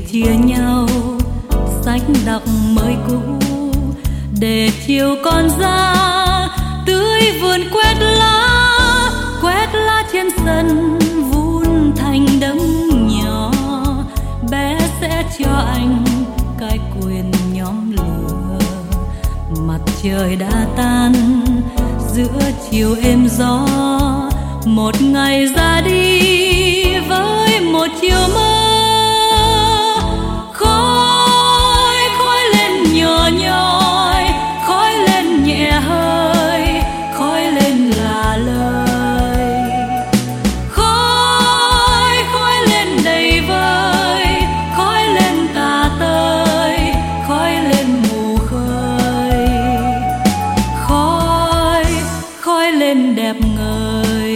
chia nhau sách đọc mới cũ, để chiều con ra tưới vườn quét lá trên sân vun thành đống nhỏ. Bé sẽ cho anh cái quyền nhóm lửa. Mặt trời đã tan giữa chiều êm gió, một ngày ra đi với một chiều mơ. Khói lên nhỏ nhói, khói lên nhẹ hơi, khói lên là lời. Khói lên đầy vơi, khói lên tà tơi, khói lên mù khơi. Khói lên đẹp ngời.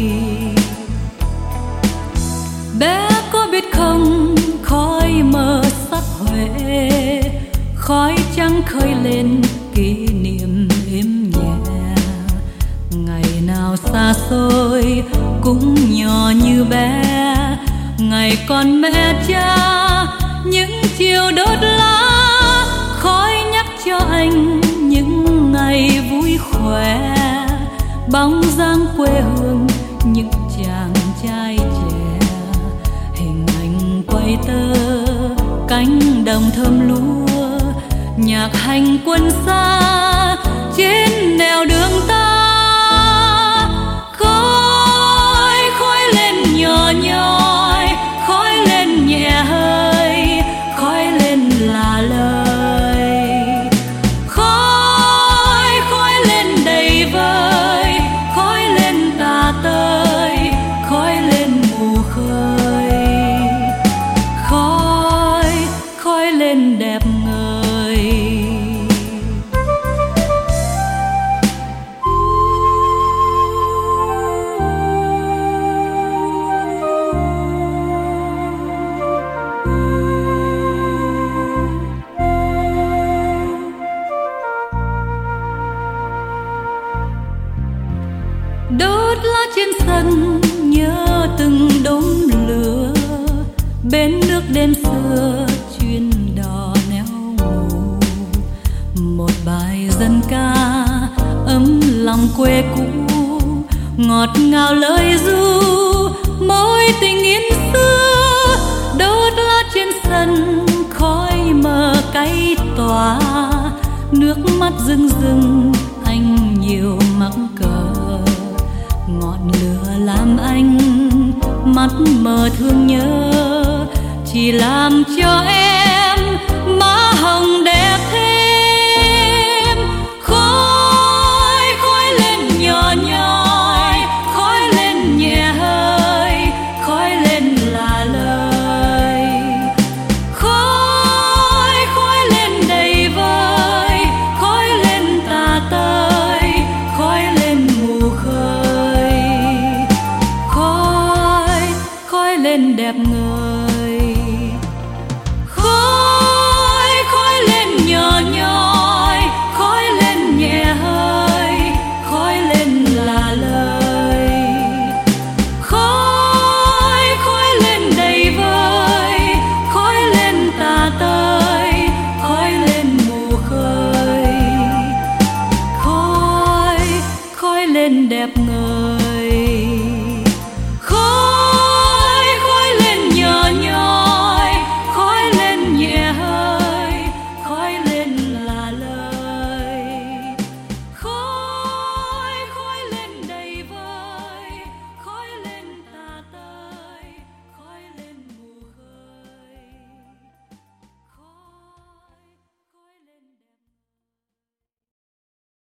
Bé có biết không, khói mờ sắc huệ, khói trắng khơi lên kỷ niệm êm nhẹ. Ngày nào xa xôi cũng nhỏ như bé, ngày còn mẹ cha những chiều đốt lá. Khói nhắc cho anh những ngày vui khỏe, bóng dáng quê hương những chàng trai trẻ. Hình ảnh quay tơ cánh đồng thơm lúa, nhạc hành quân xa trên nẻo đường ta. Khói lên nhỏ nhói, khói lên nhẹ hơi, khói lên là lời. Khói lên đầy vơi, khói lên tà tơi, khói lên mù khơi. Khói lên đẹp ngời. Đốt lá trên sân nhớ từng đốm lửa, bên nước đêm xưa chuyên đò neo ngủ. Một bài dân ca ấm lòng quê cũ, ngọt ngào lời ru mối tình yên xưa. Đốt lá trên sân khói mờ cay tỏa, nước mắt rưng rưng anh nhiều mắc cờ. Ngọn lửa làm anh mắt mờ thương nhớ, chỉ làm cho em má hồng đẹp thêm. Khói lên nhỏ nhói, khói lên nhẹ hơi, khói lên là lời. Khói lên đầy vơi, khói lên tà tơi, khói lên mù khơi. Khói lên đẹp ngời. Khói lên nhỏ nhói, khói lên nhẹ hơi, khói lên là lời. Khói lên đầy vơi, khói lên tà tơi, khói lên mù khơi. Khói lên đẹp